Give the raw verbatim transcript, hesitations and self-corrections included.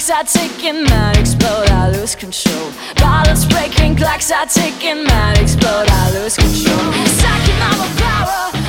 clocks are ticking, might explode, I lose control. Bottles breaking, clocks are ticking, might explode, I lose control. Sucking all my power.